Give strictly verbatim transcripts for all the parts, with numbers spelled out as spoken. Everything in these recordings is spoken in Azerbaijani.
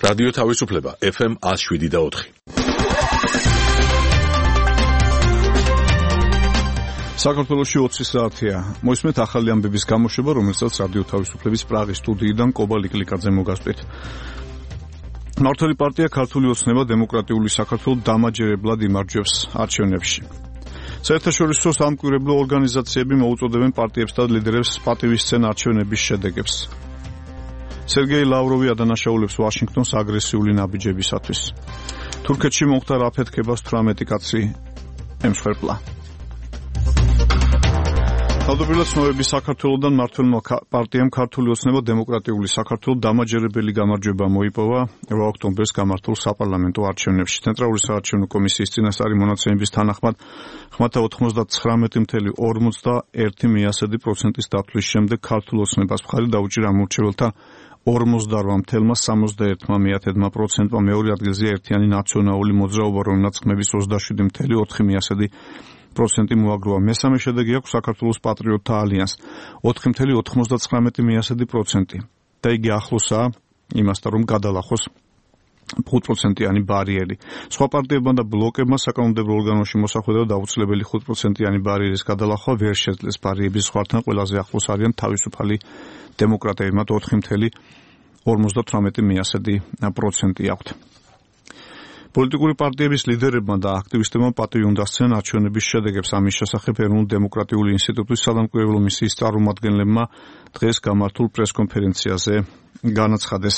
რადიო თავისუფლება ეფ ემ one oh seven და four. საქართველოში ოცი საათია. მოისმენთ ახალი ამბების გამოშვება, რომელსაც რადიო თავისუფლების პრაღის სტუდიიდან კობა ლიკლიკაძე მოგასწრით. მმართველი პარტია ქართული ოცნება დემოკრატიული საქართველოს დამაჯერებლად იმარჯვებს არჩევნებში. საერთაშორისო სამკვირვებლო ორგანიზაციები მოუწოდებენ პარტიებს და ლიდერებს პატივისცენ არჩევნების შედეგებს. სერგეი ლავროვი ადანაშაულებს ვაშინგტონს აგრესიული ნაბიჯებისათვის. თურქეთში მომხდარ აფეთქებას თვრამეტი კაცი ემსხვერპლა. თავდაპირველად ცნობების საქართველოსთან მმართველმა პარტიამ ქართული ოცნება დემოკრატიული საქართველოს დამაჯერებელი გამარჯვება მოიპოვა eight ოქტომბერს გამართულ საპარლამენტო არჩევნებში. ცენტრალური საარჩევნო კომისიის წინასწარი მონაცემების თანახმად ხმათა ninety-nine point two პროცენტის დათვლის შემდეგ ქართულ ოცნებას მხარი დაუჭირა ამორჩეველთა forty-eight point three პროცენტმა, მეორე ადგილზე ერთიანი ნაციონალური მოძრაობა, რომელსაც ხმების twenty-seven point four პროცენტი მოაგროვა. მესამე შედეგი აქვს საქართველოს პატრიოტთა ალიანსს four point ninety-nine პროცენტი და იგი ახლოსაა იმასთან, რომ გადალახოს five პროცენტიანი ბარიერი. სხვა პარტიებმა და ბლოკებმა საკანონმდებლო ორგანოში მოსახვედრად დაუცლებელი five პროცენტიანი ბარიერის გადალახვა ვერ შეძლეს. ბარიერის ზღვართან ყველაზე ახლოს არიან თავისუფალი დემოკრატები, მათ four point forty-eight პროცენტი აქვთ. პოლიტიკური პარტიების ლიდერებმა და აქტივისტებმა პატივი უნდა სცენ არჩევნების შედეგებს. ამის შესახებ ეროვნულ დემოკრატიული ინსტიტუტის სადამკვირვებლო მისიის წარმომადგენლებმა დღეს გამართულ პრესკონფერენციაზე განაცხადეს.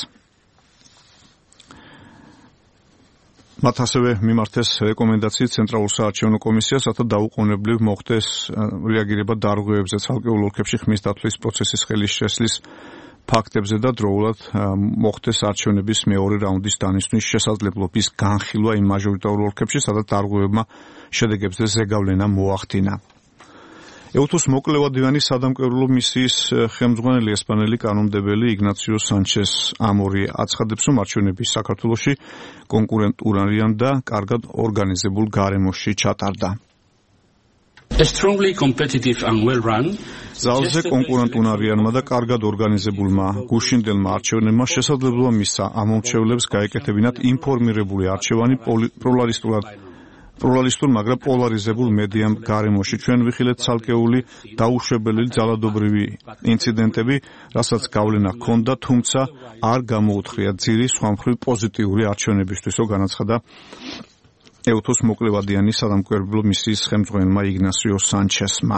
მათ ასევე მიმართეს რეკომენდაცია ცენტრალურ საარჩევნო კომისიას, რათა დაუყოვნებლივ მოხდეს რეაგირება დარღვევებზე ცალკეულ ოლქებში ხმის დათვლის პროცესის ხელის შესლის ფაქტებზე და დროულად მოხდეს არჩევნების მეორე რაუნდის დანისვნის შესაძლებლობის განხილვა იმ მაჟორიტარულ ოლქებში, სადაც დარღვევებმა შედეგებზე ზეგავლენა მოახდინა. ეუთოს მოკლევადიანი სადამკვირვებლო მისიის ხელმძღვანელი ესპანელი კანონმდებელი იგნაციო სანჩეს ამორი აცხადებს, რომ არჩევნები საქართველოში კონკურენტულარიან და კარგად ორგანიზებულ გარემოში ჩატარდა. Strongly competitive and well run. ზალზე კონკურენტულარიანმა და კარგად ორგანიზებულმა გუშინდელმა არჩევნებმა შესაძლებლობა მისცა ამომრჩევლებს გაეკეთებინათ ინფორმირებული არჩევანი პლურალისტურად პლურალისტურ, მაგრამ პოლარიზებულ მედიამ გარემოში. ჩვენ ვიხილეთ ცალკეული დაუშვებელი ძალადობრივი ინციდენტები, რასაც გავლენა ჰქონდა, თუმცა არ გამოუთხრია ძირი სხვა მხრივ პოზიტიური არჩევნებისთვისო, განაცხადა ეუთოს მოკლევადიანი სადამკვირვებლო მისიის ხელმძღვანელმა იგნასიო სანჩესმა.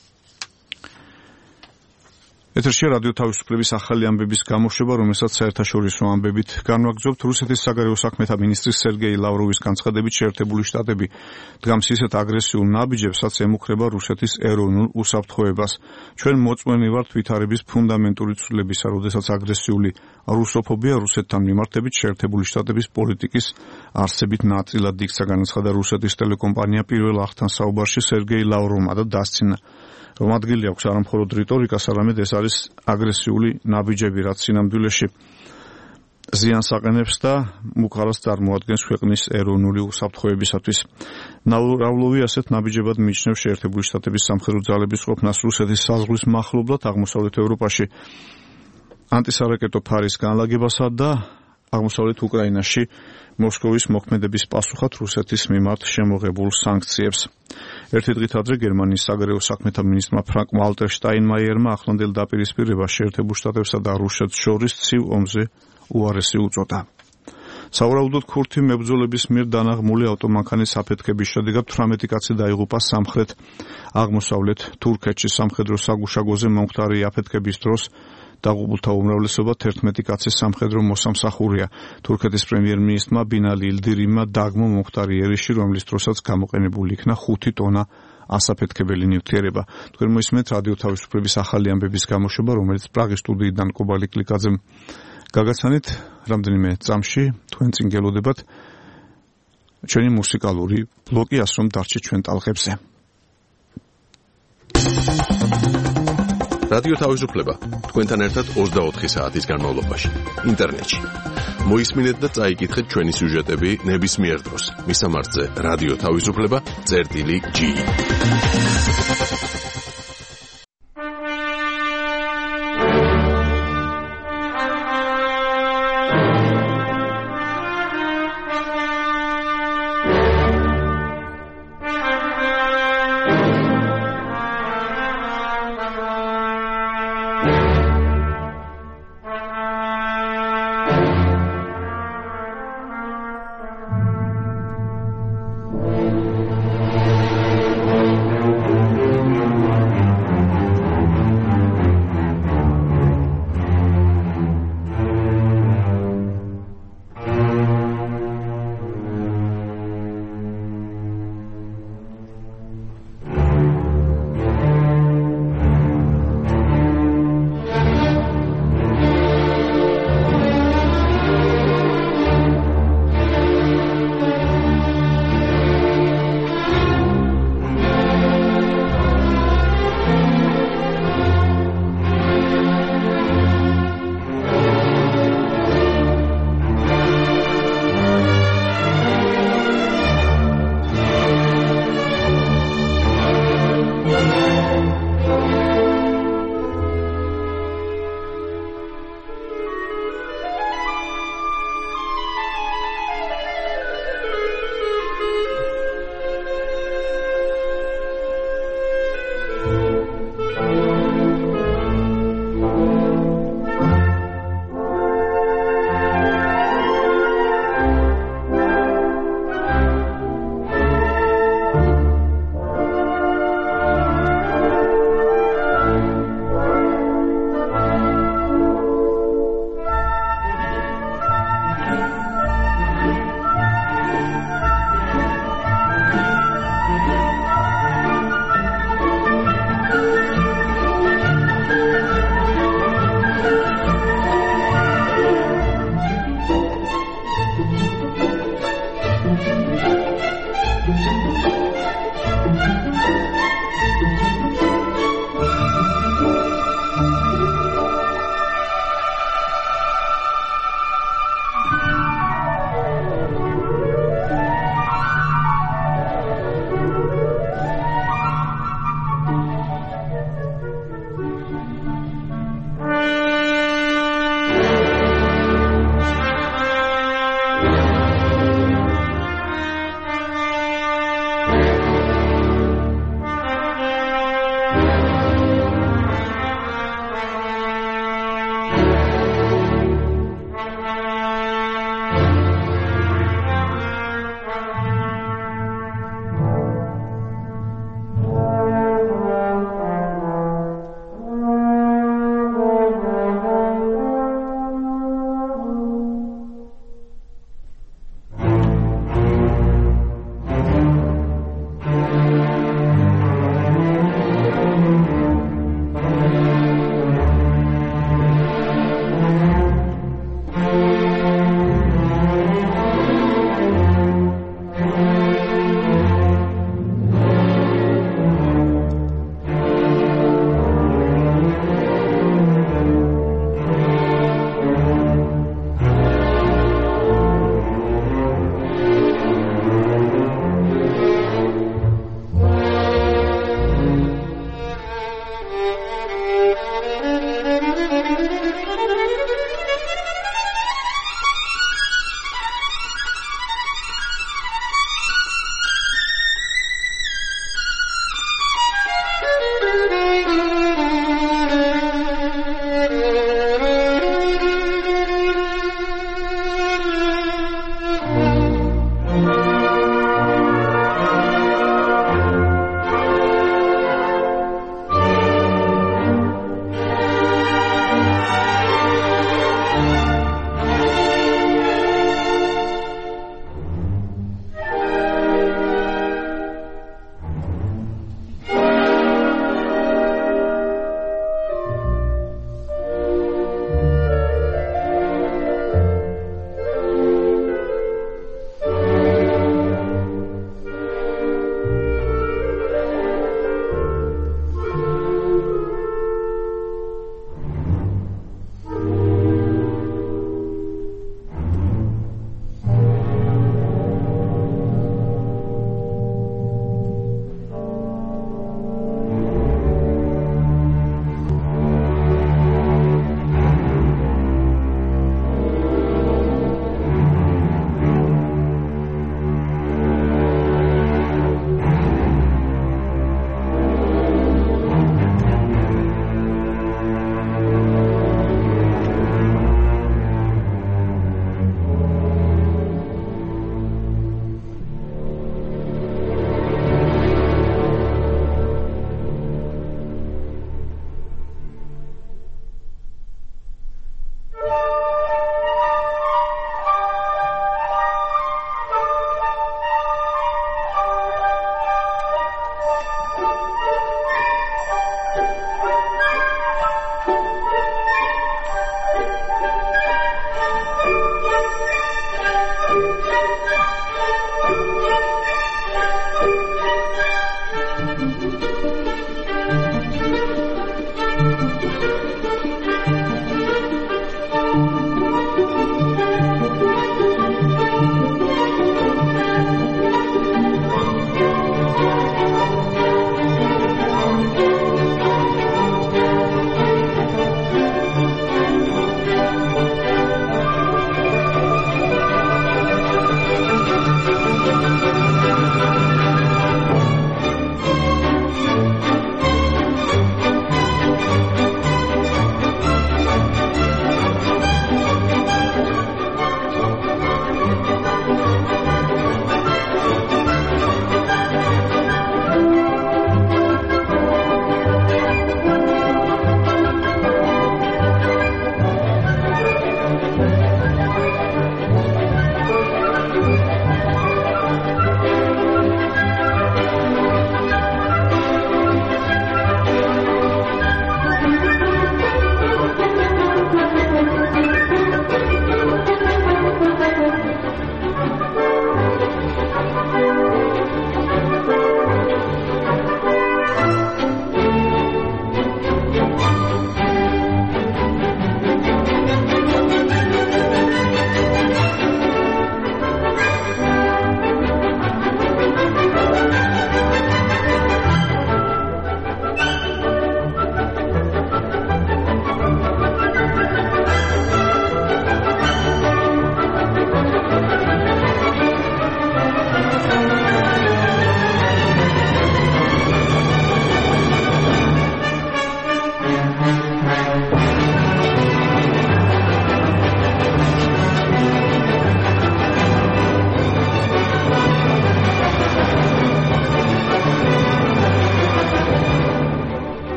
ეთერში რადიო თავისუფლების ახალი ამბების გამოშვება, რომელსაც საერთაშორისო ამბებით განვაგრძობთ. რუსეთის საგარეო საქმეთა მინისტრის სერგეი ლავროვის განცხადებით, შეერთებული შტატები დგამს ისეთ აგრესიულ ნაბიჯებს, რაც ემუქრება რუსეთის ეროვნულ უსაფრთხოებას. ჩვენ მოწმენი ვართ ვითარების ფუნდამენტური ცვლილებისა, როდესაც აგრესიული რუსოფობია რუსეთთან მიმართებით შეერთებული შტატების პოლიტიკის არსებით ნაწილად იქცა, განაცხადა რუსეთის ტელეკომპანია პირველ აღთან საუბარში სერგეი ლავროვმა და დასცინა, რომ ადგილი აქვს არა მხოლოდ რიტორიკას, არამედ ეს არის აგრესიული ნაბიჯები, რაც სინამდვილეში ზიანს აყენებს და მუქარას წარმოადგენს ქვეყნის ეროვნული უსაფრთხოებისათვის. ლავროვი ასეთ ნაბიჯებად მიიჩნევს შეერთებული შტატების სამხედრო ძალების ყოფნას რუსეთის საზღვრის მახლობლად აღმოსავლეთ ევროპაში, ანტისარაკეტო ფარის განლაგებასა და აღმოსავლეთ უკრაინაში მოსკოვის მოქმედების პასუხად რუსეთის მიმართ შემოღებულ სანქციებს. ერთი დღით ადრე გერმანიის საგარეო საქმეთა მინისტრმა ფრანკ ვალტერ შტაინმაიერმა ახლანდელ დაპირისპირება შეერთებულ შტატებსა და რუსეთს შორის ცივ ომზე უარესი უწოდა. სავარაუდოდ ქურთი მებრძოლების მიერ დანაღმული ავტომანქანის აფეთქების შედეგად თვრამეტი კაცი დაიღუპა სამხრეთ აღმოსავლეთ თურქეთში. სამხედრო საგუშაგოზე მომხდარი აფეთქების დროს დაღუპულთა უმრავლესობა თერთმეტი კაცის სამხედრო მოსამსახურეა. თურქეთის პრემიერ-მინისტრმა ბინალი ილდირიმმა დაგმო მომხდარი ერიში, რომლის დროსაც გამოყენებული იქნა ხუთი ტონა ასაფეთქებელი ნივთიერება. თქვენ მოისმენთ რადიო თავისუფლების ახალი ამბების გამოშვება, რომელიც პრაღის სტუდიიდან კობა ლიკლიკაძემ გაგაცანით. რამდენიმე წამში თქვენ წინ გელოდებათ ჩვენი მუსიკალური ბლოკი, ასე რომ დარჩით ჩვენ ტალღებზე. რადიო თავისუფლება თქვენთან ერთად twenty-four საათის განმავლობაში ინტერნეტში. მოისმინეთ და წაიკითხეთ ჩვენი სიუჟეტები ნებისმიერ დროს. მისამართზე რადიო თავისუფლება წერტილი G.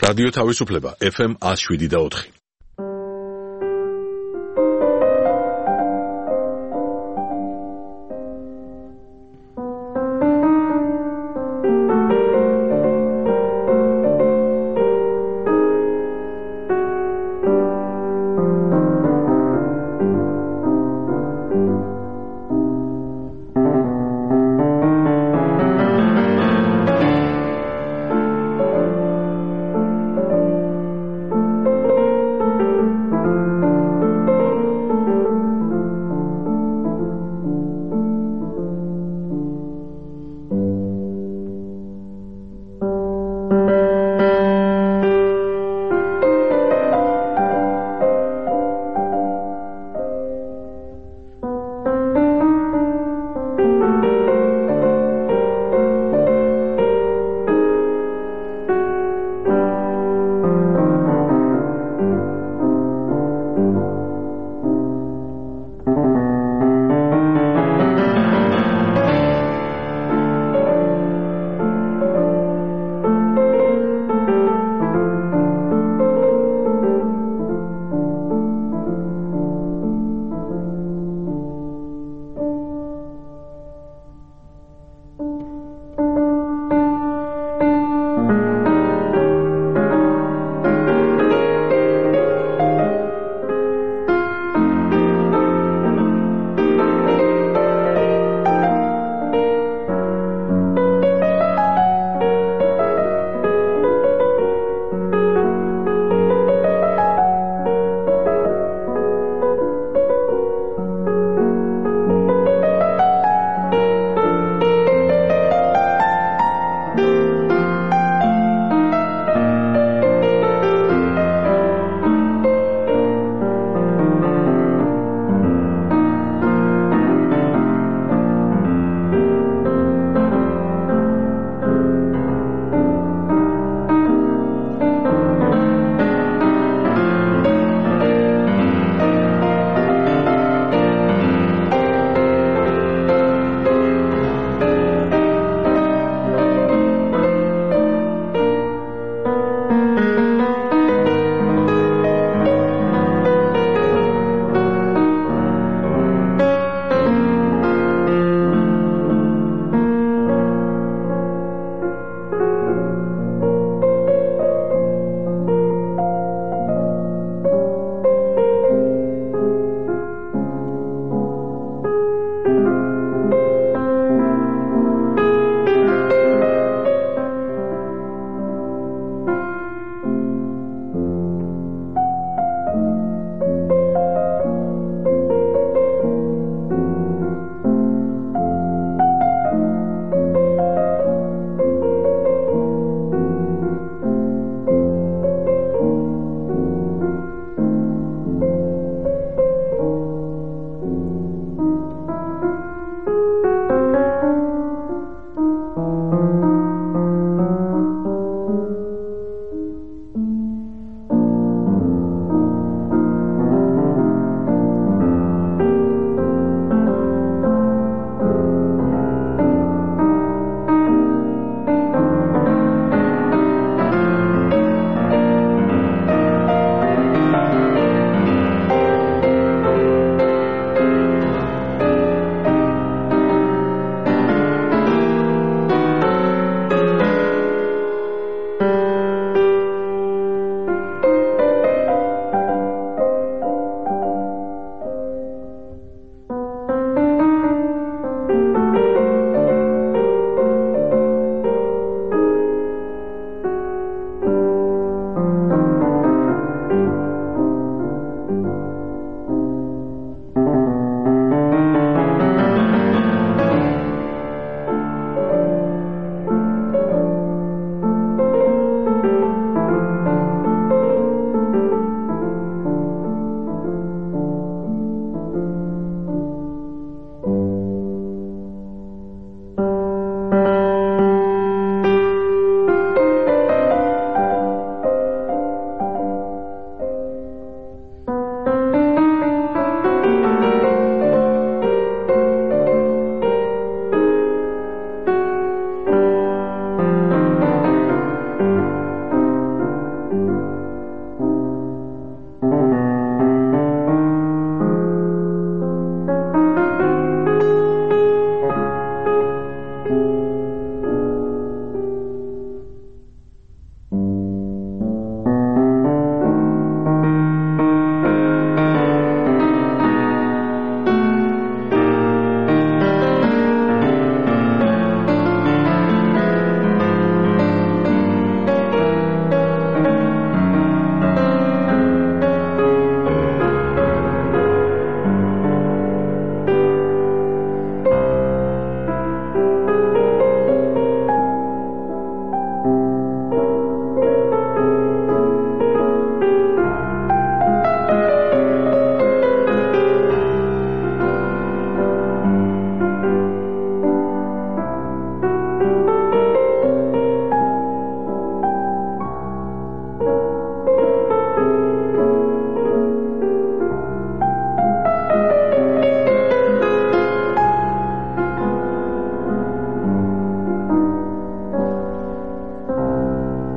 რადიო თავისუფლება ეფ ემ one oh seven და four.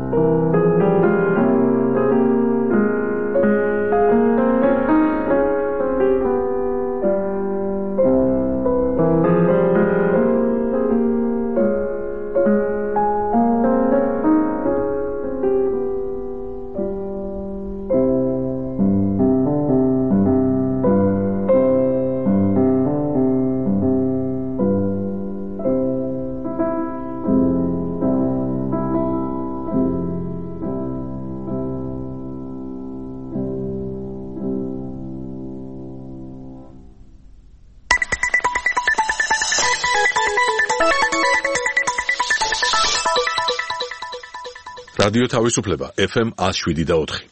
რადიო თავისუფლება ეფ ემ one oh seven და four.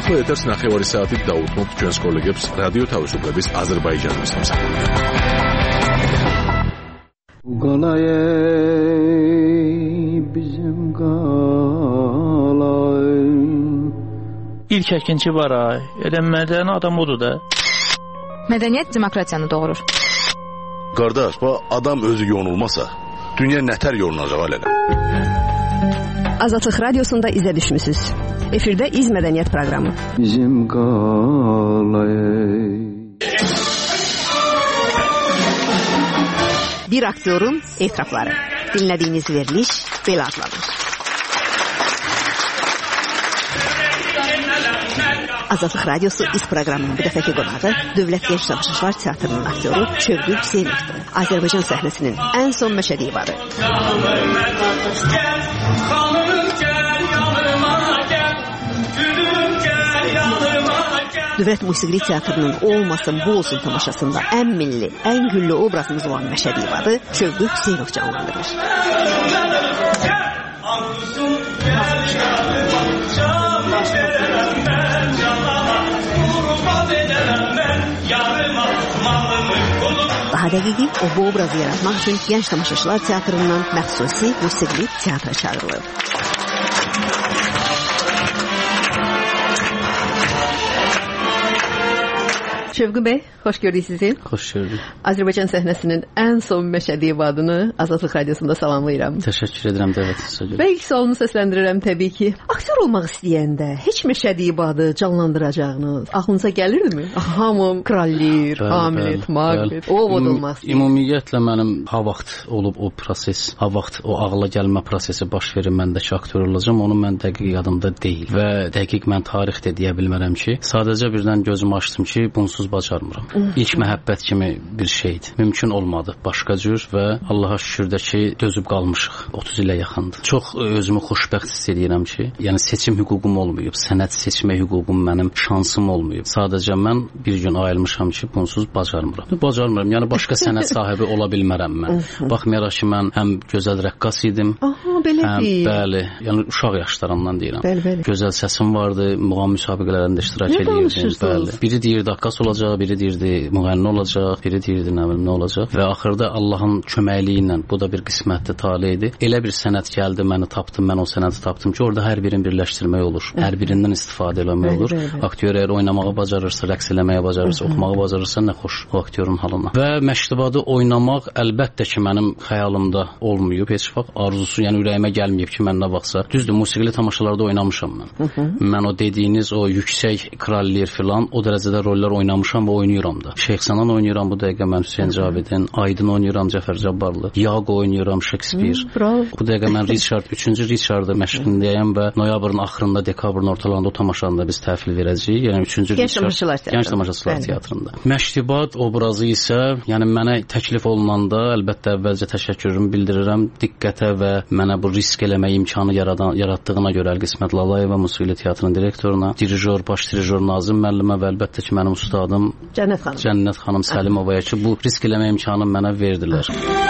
ახლა ეთერს ნახევარი საათით დაუთმობთ ჩვენს კოლეგებს რადიო თავისუფლების აზერბაიჯანის მოსახლეობამ. Qalay bizim qalay. İlk əkinci var ay. Elə mədəni adam odur da. Mədəniyyət demokratiyanı doğurur. Qardaş, bu adam özü yonulmasa, dünya nətər yolunacaq alələ? Azadlıq Radiosunda izə düşmüsüz. Efirdə İz Mədəniyyət proqramı. Bizim qalay. Bir aktyorun etirafları. Dinlədiyiniz veriliş belə adlanır. Azadlıq Radiosu İz proqramının bu dəfəki qonağı Dövlət Genç Tamaşaçılar Teatrının aktyoru Şövqü Hüseynovdur. Azərbaycan səhnəsinin ən son məşədi ibadı. Dövlət Musiqili Teatrının olmasın bu olsun tamaşasında ən milli, ən güllü obrazımız olan məşədi ibadı Şövqü Hüseynov canlandırır. Daha dəqiqi, o bu obrazı yaratmaq üçün Gənc Tamaşaçılar Teatrından məxsusi musiqili teatra çağırılır. Şövqü bəy, xoş gördük sizi. Xoş gördük. Azərbaycan səhnəsinin ən son məşədi ibadını Azadlıq Radiosunda salamlayıram. Təşəkkür edirəm dəvətinizə görə. Və ilk sualımı səsləndirirəm təbii ki. Aktyor olmaq istəyəndə heç məşədi ibadı canlandıracağınız ağlınıza gəlirdimi? Hamı krallir, Hamlet, Macbeth, o vod olmaq istəyir. Ümumiyyətlə mənim ha vaxt olub o proses, ha vaxt o ağla gəlmə prosesi baş verir məndəki aktyor olacağam, onu mən dəqiq yadımda deyil və dəqiq mən tarix də deyə bilmərəm ki, sadəcə birdən gözümü açdım ki, bunsuz bacarmıram. İlk məhəbbət kimi bir şeydir. Mümkün olmadı. Başqa cür və Allaha şükür də ki, dözüb qalmışıq. otuz ilə yaxındır. Çox özümü xoşbəxt hiss edirəm ki, yəni seçim hüququm olmayıb, sənət seçmə hüququm mənim şansım olmayıb. Sadəcə mən bir gün ayılmışam ki, bunsuz bacarmıram. Bacarmıram. Yəni başqa sənət sahibi ola bilmərəm mən. Baxmayaraq ki, mən həm gözəl rəqqas idim. Aha, belədir. Bəli. Yəni uşaq yaşlarından deyirəm. Bəli, bəli. Gözəl səsim vardı. Muğam müsabiqələrində iştirak edirdim. Bəli. Biri deyirdi rəqqas olacaq, biri deyirdi müğənni olacaq, biri deyirdi nə bilim nə olacaq və axırda Allahın köməkliyi ilə bu da bir qismətli tale idi. Elə bir sənət gəldi, məni tapdım, mən o sənəti tapdım ki, orada hər birini birləşdirmək olur. Hər birindən istifadə etmək olur. Aktyor əgər oynamağı bacarırsa, rəqs eləməyi bacarırsa, oxumağı bacarırsa nə xoş o aktyorun halına. Və məştubadı oynamaq əlbəttə ki, mənim xəyalımda olmayıb, heç vaxt arzusu, yəni ürəyimə gəlməyib ki, mən nə vaxtsa. Düzdür, musiqili tamaşalarda oynamışam mən. Mən o dediyiniz o yüksək krallir filan o dərəcədə rollar oynamışam və oynayıram da. Şeyx Sənan oynayıram bu dəqiqə mən Hüseyn Cavidin, Aydın oynayıram Cəfər Cabbarlı, Yago oynayıram Shakespeare. Bu dəqiqə mən Richard, üçüncü Richard'ı məşqindəyəm və noyabrın axırında, dekabrın ortalarında o tamaşanı biz təhvil verəcəyik. Yəni üçüncü Richard Gənc Tamaşaçılar Teatrında. Məştubat obrazı isə, yəni mənə təklif olunanda əlbəttə əvvəlcə təşəkkürümü bildirirəm diqqətə və mənə bu risk eləmək imkanı yaradan, yaratdığına görə Əlqismət Lalayeva Musiqili Teatrının direktoruna, dirijor, baş dirijor Nazim müəllimə və əlbəttə ki, mənim ustadım Cənnət xanım. Cənnət xanım Səlimovaya ki, bu risk eləmə imkanını mənə verdilər.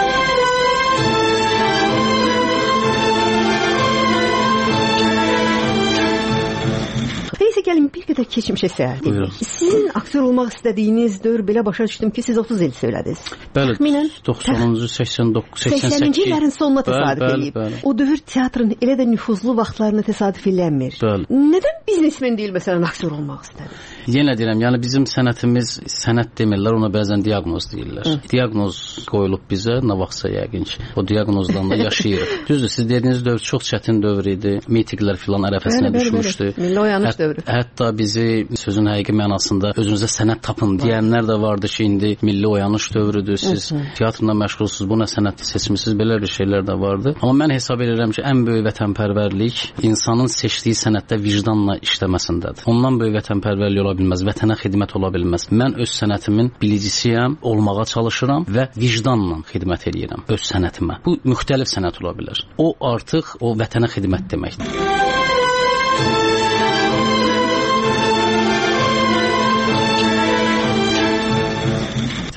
Gəlin bir qədər keçmişə səyahət edək. Sizin aktyor olmaq istədiyiniz dövr belə başa düşdüm ki, siz otuz il söylədiniz. Bəli, doxsanıncı, səksən doqquz, səksən səkkiz. səksəninci illərin sonuna təsadüf edib. O dövr teatrın elə də nüfuzlu vaxtlarına təsadüf eləmir. Bəli. Nədən biznesmen deyil məsələn aktyor olmaq istədi? Yenə deyirəm, yəni bizim sənətimiz sənət demirlər, ona bəzən diaqnoz deyirlər. Hı. Diaqnoz qoyulub bizə, nə vaxtsa yəqin ki, o diaqnozdan da yaşayırıq. Düzdür, siz dediyiniz dövr çox çətin dövr idi. Mitiklər filan ərəfəsinə düşmüşdü. Milli oyanış dövrü. Hətta bizi sözün həqiqi mənasında özünüzə sənət tapın deyənlər də vardı ki, indi milli oyanış dövrüdür, siz teatrla məşğulsuz, bu nə sənət seçmisiniz, belə bir şeylər də vardı. Amma mən hesab edirəm ki, ən böyük vətənpərvərlik insanın seçdiyi sənətdə vicdanla işləməsindədir. Ondan böyük vətənpərvərlik ola bilməz, vətənə xidmət ola bilməz. Mən öz sənətimin bilicisiyəm, olmağa çalışıram və vicdanla xidmət edirəm öz sənətimə. Bu müxtəlif sənət ola bilər. O artıq o vətənə xidmət deməkdir.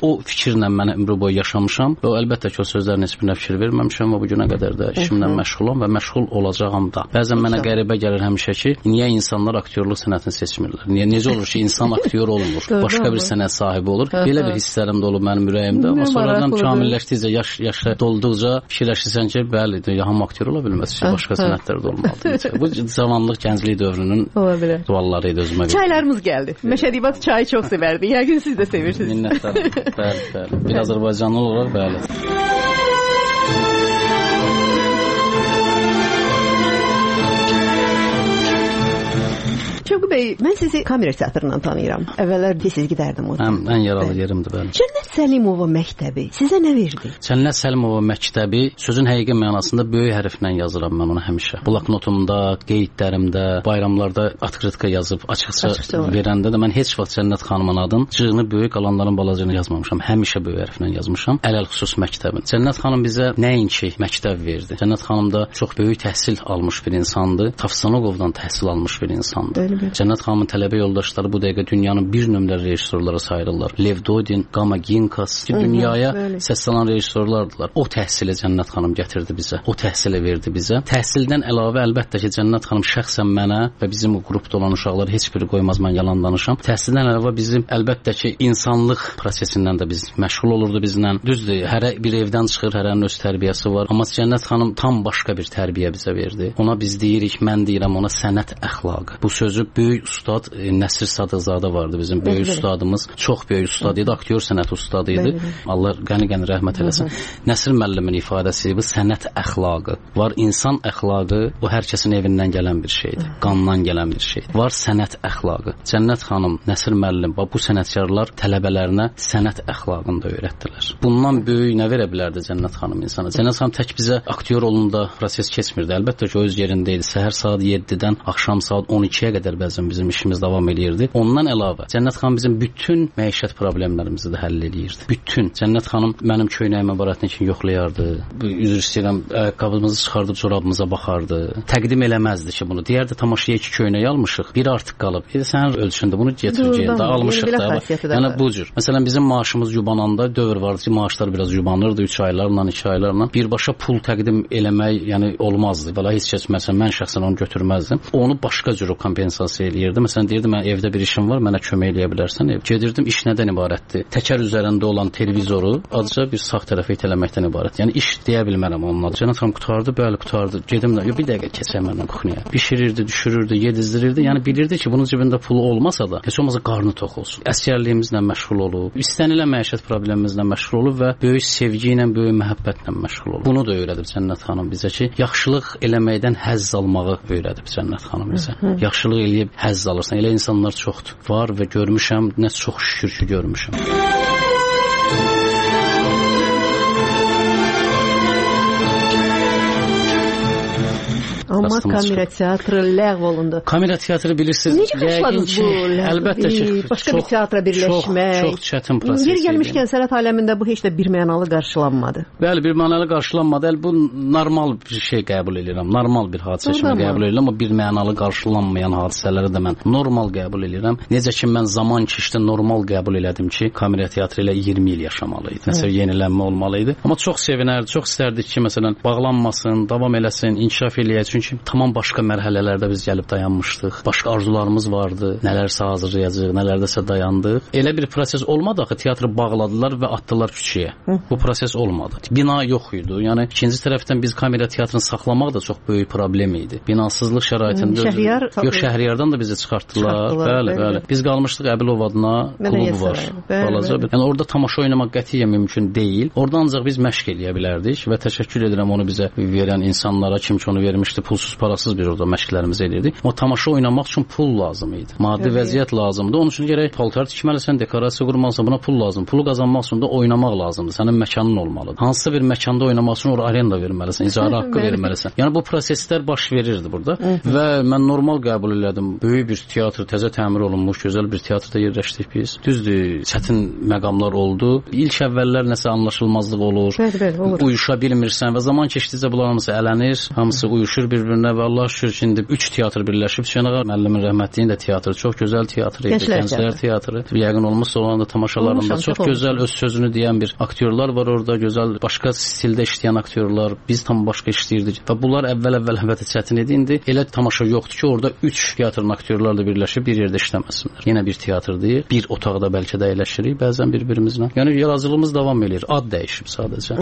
o fikirlə mən ömrü boyu yaşamışam və əlbəttə ki, o sözlərin heç birinə fikir verməmişəm və bu günə qədər də işimlə məşğulam və məşğul olacağam da. Bəzən mənə qəribə gəlir həmişə ki, niyə insanlar aktyorluq sənətini seçmirlər? Niyə necə olur ki, insan aktyor olmur, başqa bir sənət sahibi olur? Belə bir hisslərim də olub mənim ürəyimdə, amma sonradan kamilləşdikcə, yaş yaşa dolduqca fikirləşirsən ki, bəli, hamı aktyor ola bilməz ki, başqa sənətlərdə olmalıdır. Bu cavanlıq, gənclik dövrünün dualları idi özümə. Çaylarımız gəldi. Məşədibat çayı çox sevərdi. Yəqin siz də sevirsiniz. Minnətdaram. Bəli, bəli. Bir Azərbaycanlı olaraq bəli. Şəvqi bəy, mən sizi kamera teatrından tanıyıram. Əvvəllər siz gedərdim orada. Həm ən yaralı yerimdir, bəli. Cənnət Səlimova məktəbi sizə nə verdi? Cənnət Səlimova məktəbi sözün həqiqi mənasında böyük hərflə yazıram mən onu həmişə. Bloknotumda, qeydlərimdə, bayramlarda atkritka yazıb açıqca, açıqca verəndə də mən heç vaxt Cənnət xanımın adını cığını böyük qalanların balacığını yazmamışam. Həmişə böyük hərflə yazmışam. Ələl-xüsus məktəbin. Cənnət xanım bizə nəinki məktəb verdi. Cənnət xanım da çox böyük təhsil almış bir insandı. Tafsanoqovdan təhsil almış bir insandı. Öyle. Cənnət xanımın tələbə yoldaşları bu dəqiqə dünyanın bir nömrəli rejissorlara sayılırlar. Lev Dodin, Gama Ginkas ki, dünyaya səslənən rejissorlardılar. O təhsili Cənnət xanım gətirdi bizə. O təhsili verdi bizə. Təhsildən əlavə əlbəttə ki, Cənnət xanım şəxsən mənə və bizim o qrupda olan uşaqlar heç biri qoymaz mən yalan danışam. Təhsildən əlavə bizim əlbəttə ki, insanlıq prosesindən də biz məşğul olurdu bizlə. Düzdür, hərə bir evdən çıxır, hərənin öz tərbiyəsi var. Amma Cənnət xanım tam başqa bir tərbiyə bizə verdi. Ona biz deyirik, mən deyirəm ona sənət əxlaqı. Bu sözü böyük ustad e, Nəsir Sadıqzadə vardı bizim böyük ustadımız. Çox böyük ustad idi, aktyor sənət ustadı idi. Allah qəni-qəni rəhmət eləsin. Nəsir müəllimin ifadəsi bu sənət əxlaqı. Var insan əxlaqı, bu hər kəsin evindən gələn bir şeydir. Qandan gələn bir şeydir. Var sənət əxlaqı. Cənnət xanım, Nəsir müəllim və bu sənətkarlar tələbələrinə sənət əxlaqını da öyrətdilər. Bundan böyük nə verə bilərdi Cənnət xanım insana? Cənnət xanım tək bizə aktyor olunda proses keçmirdi. Əlbəttə ki, o öz yerində idi. Səhər saat yeddidən axşam saat on ikiyə qədər bəzən bizim işimiz davam eləyirdi. Ondan əlavə Cənnət xanım bizim bütün məişət problemlərimizi də həll eləyirdi. Bütün. Cənnət xanım mənim köynəyimə baratını kimi yoxlayardı. Üzr istəyirəm, ayaqqabımızı çıxardıb corabımıza baxardı. Təqdim eləməzdi ki, bunu. Deyərdi, tamaşaya iki köynək almışıq, biri artıq qalıb. E, sənin ölçündə bunu getir, getir, almışıq da. Yəni bu cür. Məsələn, bizim maaşımız yubananda dövr vardı ki, maaşlar biraz yubanırdı üç aylarla, iki aylarla. Birbaşa pul təqdim eləmək, yəni olmazdı. Valla heç kəs məsələn mən şəxsən onu götürməzdim. Onu başqa cür kompensasiya eləyirdi. Məsələn deyirdi, mən evdə bir işim var, mənə kömək eləyə bilərsən. Ev. Gedirdim, iş nədən ibarətdir? Təkər üzərində olan televizoru azca bir sağ tərəfə itələməkdən ibarət. Yəni iş deyə bilmərəm onun adı. Cənnət xanım qutardı, bəli qutardı. Gedim də, yo bir dəqiqə keçəm məndən kuxniyə. Bişirirdi, düşürürdü, yedizdirirdi. Yəni bilirdi ki, bunun cibində pulu olmasa da, heç olmasa qarnı tox olsun. Əsgərliyimizlə məşğul olub, istənilən məişət problemimizlə məşğul olub və böyük sevgi ilə, böyük məhəbbətlə məşğul olub. Bunu da öyrədib Cənnət xanım bizə ki, yaxşılıq eləməkdən həzz almağı öyrədib Cənnət xanım bizə. Yaxşılıq eləyib həzz alırsan. Elə insanlar çoxdur. Var və görmüşəm, nə çox şükür ki görmüşəm. Amma kamera teatrı ləğv olundu. Kamera teatrı bilirsiniz. Necə başladınız bu ləğv? Əlbəttə ki, başqa çox, bir teatra birləşmək. Çox, çox çətin proses. Yer gəlmişkən sənət aləmində bu heç də bir mənalı qarşılanmadı. Bəli, bir mənalı qarşılanmadı. Əl bu normal bir şey qəbul edirəm. Normal bir hadisə kimi qəbul edirəm, amma bir mənalı qarşılanmayan hadisələri də mən normal qəbul edirəm. Necə ki mən zaman keçdi normal qəbul elədim ki, kamera teatrı ilə iyirmi il yaşamalı idi. Nəsə yenilənmə olmalı idi. Amma çox sevinərdik, çox istərdik ki, məsələn, bağlanmasın, davam eləsin, inkişaf eləyəcək. Çünki tamam başqa mərhələlərdə biz gəlib dayanmışdıq. Başqa arzularımız vardı. Nələrsə hazırlayacağıq, nələrdəsə dayandıq. Elə bir proses olmadı axı, teatrı bağladılar və atdılar küçəyə. Bu proses olmadı. Bina yox idi. Yəni ikinci tərəfdən biz kamera teatrını saxlamaq da çox böyük problem idi. Binasızlıq şəraitində Şəhriyar, yox, Şəhriyardan da bizi çıxartdılar. Bəli, bəli. Biz qalmışdıq Əbilov adına klub var. Balaca bir. Yəni orada tamaşa oynamaq qətiyyən mümkün deyil. Orada ancaq biz məşq eləyə bilərdik və təşəkkür edirəm onu bizə verən insanlara, kim ki onu vermişdi. Pulsuz, parasız bir orada məşqlərimizi edirdik. O tamaşa oynamaq üçün pul lazım idi. Maddi evet. Vəziyyət lazımdı. Onun üçün gərək paltar tikməlisən, dekorasiya qurmalısan, buna pul lazım. Pulu qazanmaq üçün də oynamaq lazımdır. Sənin məkanın olmalıdır. Hansısa bir məkanda oynamaq üçün oraya arenda verməlisən, icarə haqqı verməlisən. Yəni bu proseslər baş verirdi burada və mən normal qəbul elədim. Böyük bir teatr, təzə təmir olunmuş, gözəl bir teatrda yerləşdik biz. Düzdür, çətin məqamlar oldu. İlk əvvəllər nəsə anlaşılmazlıq olur. Bəli, bəli, olur. Uyuşa bilmirsən və zaman keçdikcə bunlar hamısı ələnir, hamısı uyuşur bir-birinə və Allah şükür ki, indi üç teatr birləşib. Şənağa müəllimin rəhmətliyinin də teatrı çox gözəl teatr idi. Gənclər teatrı. Yəqin olmuşsa olan da tamaşalarında çox gözəl öz sözünü deyən bir aktyorlar var orada, gözəl başqa stildə işləyən aktyorlar. Biz tam başqa işləyirdik və bunlar əvvəl-əvvəl əlbəttə çətin idi. İndi elə tamaşa yoxdur ki, orada üç teatrın aktyorlar da birləşib bir yerdə işləməsinlər. Yenə bir teatrdır. Bir otaqda bəlkə də əyləşirik bəzən bir-birimizlə. Yəni yaradıcılığımız davam edir. Ad dəyişib sadəcə.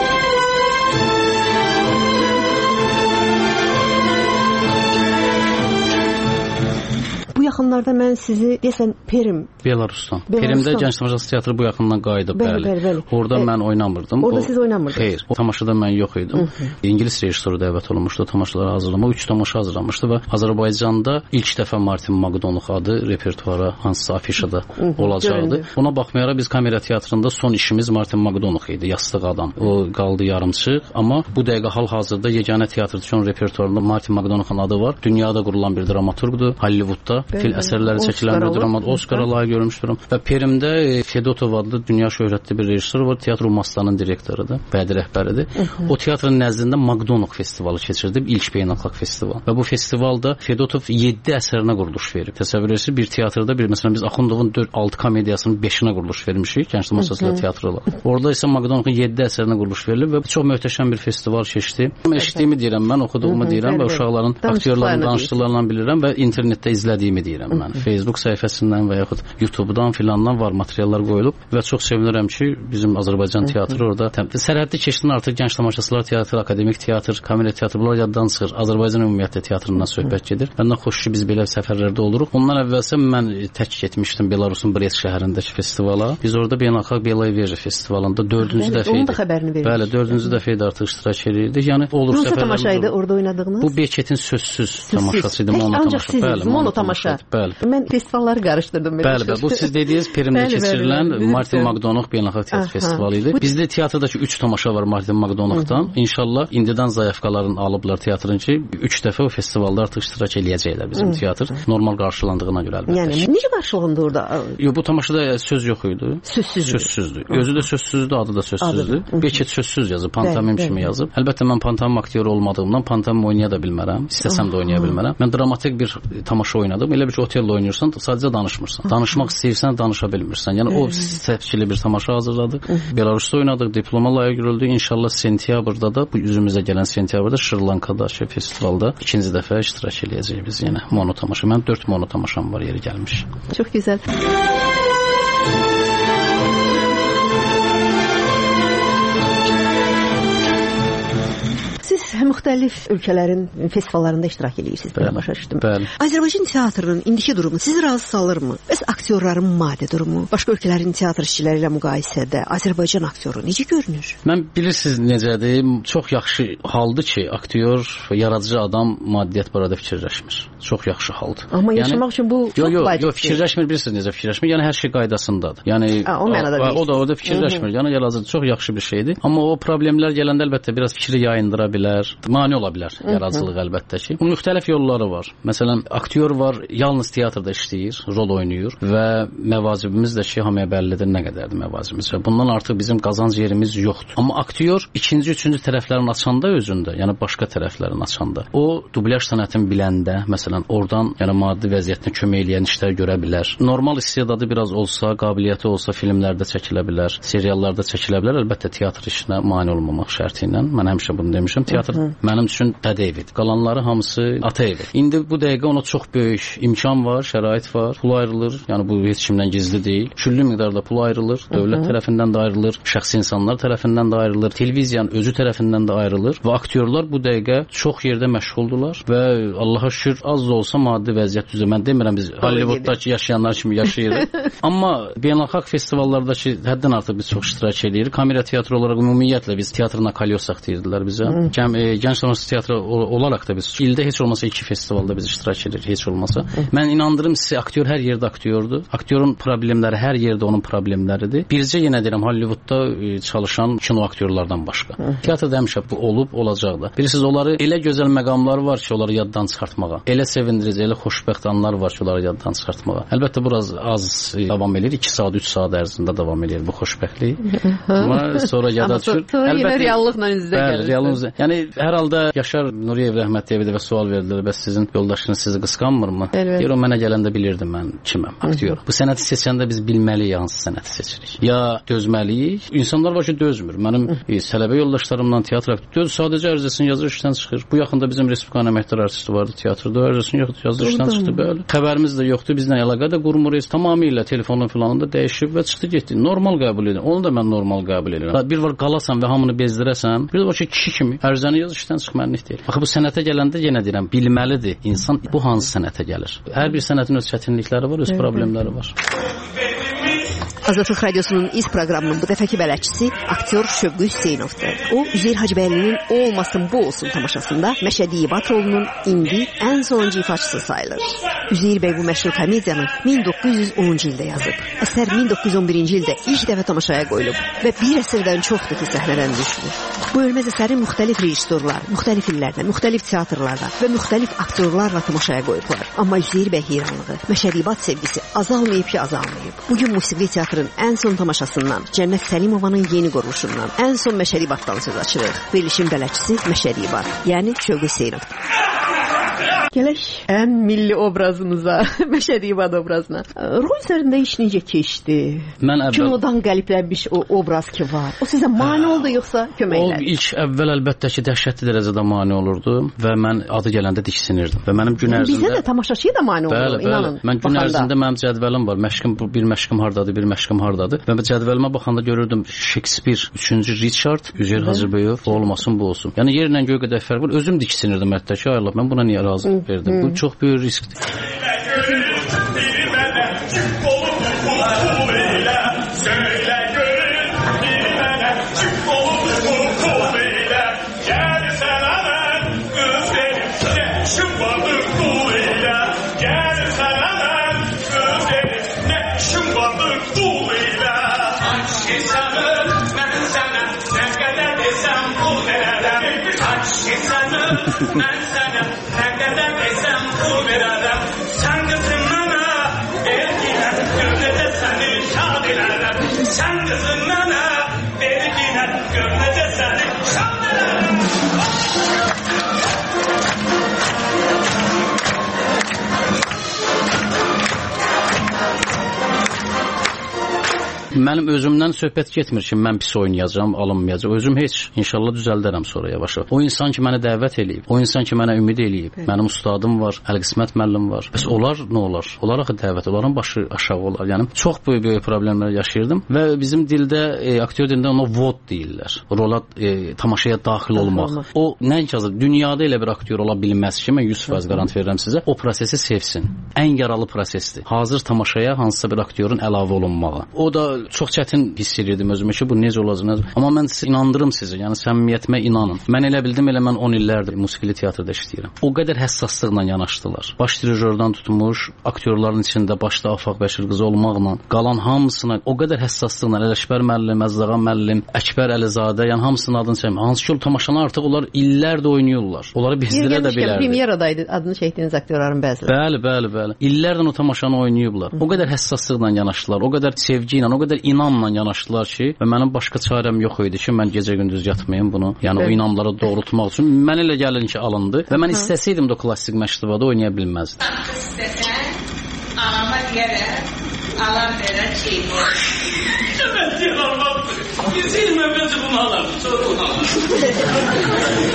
Bu yaxınlarda mən sizi deyəsən Perim Belarusdan. Perimdə Gənc Tamaşaçılar Teatrı bu yaxından qayıdıb, bəli. bəli, bəli. Orada e, mən oynamırdım. Orada o, siz oynamırdınız? Xeyr, o tamaşada mən yox idim. Hı -hı. İngilis rejissoru dəvət olunmuşdu tamaşaları hazırlamaq. Üç tamaşa hazırlamışdı və Azərbaycanda ilk dəfə Martin Maqdonux adı repertuara hansısa afişada Hı -hı. olacaqdı. Göründü. Ona baxmayaraq biz kamera teatrında son işimiz Martin Maqdonux idi, Yastıq adam. O qaldı yarımçıq, amma bu dəqiqə hal-hazırda yeganə teatr üçün repertuarında Martin Maqdonuxun adı var. Dünyada qurulan bir dramaturqdur, Hollywoodda fil əsərləri çəkilən bir dramat, Oscara layiq görmüşdürəm. Və Perimdə Fedotov adlı dünya şöhrətli bir rejissor var, Teatr Umaslanın direktorudur, bədi rəhbəridir. O teatrın nəzdində Maqdonux festivalı keçirdi, ilk beynəlxalq festival. Və bu festivalda Fedotov yeddi əsərinə quruluş verib. Təsəvvür edirsiniz, bir teatrda bir məsələn biz Axundovun dörd altı komediyasının beşinə quruluş vermişik, Gənc Tamaşaçılar Teatrı olaraq. Orada isə Maqdonuxun yeddi əsərinə quruluş verilib və çox möhtəşəm bir festival keçdi. Eşitdiyimi deyirəm, mən oxuduğumu deyirəm və uşaqların, aktyorların danışdıqlarından bilirəm və internetdə izlədiyimi deyirəm mən. Facebook səhifəsindən və yaxud YouTube-dan filandan var materiallar qoyulub və çox sevinirəm ki, bizim Azərbaycan teatrı orada sərhədli keçdin artıq Gənc Tamaşaçılar Teatrı, akademik teatr, kamera teatrı bunlar yaddan çıxır. Azərbaycan ümumiyyətlə teatrından söhbət gedir. Məndən xoş ki, biz belə səfərlərdə oluruq. Ondan əvvəlsə mən tək getmişdim Belarusun Brest şəhərindəki festivala. Biz orada beynəlxalq Belayveri festivalında dördüncü dəfə idi. Onun da xəbərini verdik. Bəli, dördüncü dəfə idi artıq iştirak edirdik. Yəni olur səfərlərdə. Hansı tamaşaydı orada oynadığınız? Bu Beketin sözsüz tamaşası idi, mono tamaşa. Bəli, mono tamaşa. Bəli. Mən festivalları qarışdırdım. Bəli, bəli. Bu siz dediyiniz Perimdə keçirilən Martin Maqdonux beynəlxalq teatr festivalı idi. Bizdə teatrdakı üç tamaşa var Martin Maqdonuxdan. İnşallah indidən zayafqalarını alıblar teatrın ki, üç dəfə o festivalda artıq iştirak eləyəcəklər bizim teatr. Normal qarşılandığına görə əlbəttə. Yəni necə qarşılandı orada? Yox, bu tamaşada söz yox idi. Sözsüz. Sözsüzdür. Özü də sözsüzdür, adı da sözsüzdür. Beket sözsüz yazıb, pantomim kimi yazıb. Əlbəttə mən pantomim aktyoru olmadığımdan pantomim oynaya da bilmərəm. İstəsəm də oynaya bilmərəm. Mən dramatik bir tamaşa oynadım. Elə bir ki, oteldə oynayırsan, sadəcə danışmırsan. Danışmaq istəyirsən, danışa bilmirsən. Yəni o səpkili bir tamaşa hazırladıq. Belarusda oynadıq, diploma layiq görüldü. İnşallah sentyabrda da bu üzümüzə gələn sentyabrda Şri-Lankadakı festivalda ikinci dəfə iştirak eləyəcəyik biz yenə mono tamaşa. Mənim dörd mono tamaşam var, yeri gəlmiş. Çox gözəl. Müxtəlif ölkələrin festivallarında iştirak edirsiniz, belə başa düşdüm. Bəli. Azərbaycan teatrının indiki durumu sizi razı salırmı? Bəs aktyorların maddi durumu, başqa ölkələrin teatr işçiləri ilə müqayisədə Azərbaycan aktyoru necə görünür? Mən bilirsiniz necədir? Çox yaxşı haldır ki, aktyor, yaradıcı adam maddiyyat barədə fikirləşmir. Çox yaxşı haldır. Amma yəni, yaşamaq üçün bu çox vacibdir. Yox, fikirləşmir, bilirsiniz necə fikirləşmir? Yəni hər şey qaydasındadır. Yəni A, o mənada o da orada fikirləşmir. Yəni yaradıcı çox yaxşı bir şeydir. Amma o problemlər gələndə əlbəttə biraz fikri yayındıra bilər. Mane ola bilər yaradıcılıq əlbəttə ki. Bunun müxtəlif yolları var. Məsələn, aktyor var, yalnız teatrda işləyir, rol oynayır və məvacibimiz də ki, hamıya bəllidir nə qədərdir məvacibimiz. Və bundan artıq bizim qazanc yerimiz yoxdur. Amma aktyor ikinci, üçüncü tərəflərini açanda özündə, yəni başqa tərəflərini açanda, o dublyaj sənətini biləndə, məsələn, oradan yəni maddi vəziyyətinə kömək eləyən işlər görə bilər. Normal istedadı biraz olsa, qabiliyyəti olsa filmlərdə çəkilə bilər, seriallarda çəkilə bilər. Əlbəttə teatr işinə mane olmamaq şərti ilə. Mən həmişə bunu demişəm. Teatr mənim üçün dədə evidir. Qalanları hamısı ata evi. İndi bu dəqiqə ona çox böyük imkan var, şərait var, pul ayrılır. Yəni bu heç kimdən gizli deyil. Küllü miqdarda pul ayrılır, dövlət tərəfindən də ayrılır, şəxsi insanlar tərəfindən də ayrılır, televiziyanın özü tərəfindən də ayrılır və aktyorlar bu dəqiqə çox yerdə məşğuldurlar və Allaha şükür az da olsa maddi vəziyyət düzə. Mən demirəm biz Hollivooddakı yaşayanlar kimi yaşayırıq. Amma beynəlxalq festivallardakı həddən artıq biz çox iştirak edirik. Kamera teatrı olaraq ümumiyyətlə biz teatrına kalyosaq deyirdilər bizə. Gəm, e, Gənc Tamaşaçılar Teatrı olaraq da biz ildə heç olmasa iki festivalda biz iştirak edirik, heç olmasa. Mən inandırım sizə, aktyor hər yerdə aktyordur. Aktyorun problemləri hər yerdə onun problemləridir. Bircə yenə deyirəm Hollywoodda çalışan kino aktyorlardan başqa. Teatrda həmişə bu olub, olacaq da. Bilirsiniz, onları elə gözəl məqamları var ki, onları yaddan çıxartmağa. Elə sevindirici, elə xoşbəxt anlar var ki, onları yaddan çıxartmağa. Əlbəttə biraz az davam edir, iki saat, üç saat ərzində davam edir bu xoşbəxtlik. Amma sonra yada düşür. Sonra yenə reallıqla üzdə gəlir. Bəli, reallıqla. Yəni Hər halda Yaşar Nuriyev rəhmətliyə bir dəfə sual verdilər, bəs sizin yoldaşınız sizi qısqanmırmı? Deyir, o mənə gələndə bilirdim mən kiməm, aktyor. Bu sənəti seçəndə biz bilməliyik hansı sənəti seçirik. Ya dözməliyik. İnsanlar var ki, dözmür. Mənim e, tələbə yoldaşlarımdan teatr aktyor sadəcə ərizəsini yazır, işdən çıxır. Bu yaxında bizim Respublikanın əməkdar artisti vardı teatrda, ərizəsini yazır, işdən çıxdı, bəli. Xəbərimiz də yoxdur, bizlə əlaqə də qurmuruq. Tamamilə telefonun filanında dəyişib və çıxdı getdi. Normal qəbul edirəm. Onu da mən normal qəbul edirəm. Bir var qalasan və hamını bezdirəsən, bir də var ki, kişi kimi ərizəni yaz, işdən çıxmənlik deyil. Baxı bu sənətə gələndə yenə deyirəm, bilməlidir insan bu hansı sənətə gəlir. Hər bir sənətin öz çətinlikləri var, öz problemləri var. Azadlıq Radiosunun iz proqramının bu dəfəki bələdçisi aktyor Şövqü Hüseynovdur. O, Üzeyir Hacıbəylinin O olmasın bu olsun tamaşasında Məşədi İbat rolunun indi ən sonuncu ifaçısı sayılır. Üzeyir bəy bu məşhur komediyanı min doqquz yüz onuncu ildə yazıb. Əsər min doqquz yüz on birinci ildə ilk dəfə tamaşaya qoyulub və bir əsrdən çoxdur ki, səhnədən düşmür. Bu ölməz əsəri müxtəlif rejissorlar, müxtəlif illərdə, müxtəlif teatrlarda və müxtəlif aktyorlarla tamaşaya qoyublar. Amma Üzeyir bəy heyranlığı, Məşədi İbat sevgisi azalmayıb ki, azalmayıb. Bugün musiqi teatrın ən son tamaşasından, Cənnət Səlimovanın yeni quruluşundan, ən son Məşədi İbatdan söz açırıq. Verilişin bələdçisi Məşədi İbat, yəni Şövqü Hüseynov. Gələk ən milli obrazımıza, Məşədi İbat obrazına. Rol üzərində iş necə keçdi? Mən əvvəl... Kinodan qəlibləmiş o obraz ki var. O sizə mane oldu yoxsa köməklədi? O ilk əvvəl əlbəttə ki, dəhşətli dərəcədə mane olurdu və mən adı gələndə diksinirdim. Və mənim gün ərzində... Bizə də tamaşaçıya da mane oldu, bəli, inanın. Mən gün ərzində mənim cədvəlim var. Məşqim, bir məşqim hardadır, bir məşqim hardadır. Və cədvəlimə baxanda görürdüm Shakespeare, üçüncü Richard, Üzeyir Hacıbəyov, olmasın bu olsun. Yəni yerlə göy qədər fərq var. Özüm diksinirdim hətta ki, ay Allah, mən buna niyə razı verdim? Bu çox böyük riskdir. Mən sənə nə qədər desəm pul verərəm. Sən qızın mənə verginə, gör necə səni şad elərəm. Sən qızın mənə verginə, gör necə səni şad elərəm. Mənim özümdən söhbət getmir ki, mən pis oynayacağam, alınmayacağam. Özüm heç, inşallah düzəldərəm sonra yavaş-yavaş. O insan ki, mənə dəvət eləyib, o insan ki, mənə ümid eləyib. Mənim ustadım var, Əl-Qismət müəllim var. Bəs onlar nə olar? Onlar axı dəvət, onların başı aşağı olar. Yəni çox böyük böyük problemlər yaşayırdım və bizim dildə, e, aktyor dilində ona vod deyirlər. Rola, e, tamaşaya daxil olmaq. O nəinki hazır, dünyada elə bir aktyor ola bilməz ki, mən yüz faiz qarant verirəm sizə. O prosesi sevsin. Ən yaralı prosesdir. Hazır tamaşaya hansısa bir aktyorun əlavə olunmağı. O da çox çətin hiss edirdim özümə ki, bu necə olacaq? Amma mən inandırım sizi, yəni səmimiyyətimə inanın. Mən elə bildim, elə mən on illərdir musiqili teatrda işləyirəm. O qədər həssaslıqla yanaşdılar. Baş dirijordan tutmuş, aktyorların içində başda Afaq Bəşir qızı olmaqla, qalan hamısına o qədər həssaslıqla, Ələkbər müəllim, Əzzağa müəllim, Əkbər Əlizadə, yəni hamısının adını çəkmə. Hansı ki, o tamaşanı artıq onlar illərdir oynayırlar. Onları bizdirə də bilərdi. Premyeradaydı adını çəkdiyiniz aktyorların bəziləri. Bəli, bəli, bəli. İllərdən o tamaşanı oynayıblar. O qədər həssaslıqla yanaşdılar, o qədər sevgi ilə, o qədər inamla yanaşdılar ki, və mənim başqa çarəm yox idi ki, mən gecə-gündüz yatmayım bunu. Yəni o inamları doğrultmaq üçün mən elə gəlin ki, alındı və mən istəsəydim də o klassik məşribada oynaya bilməzdim. İstəsən, anama deyərəm, alam verən şey var. Mən deyəm, almam. Bizim əvvəlcə bunu alarım, sonra onu alarım.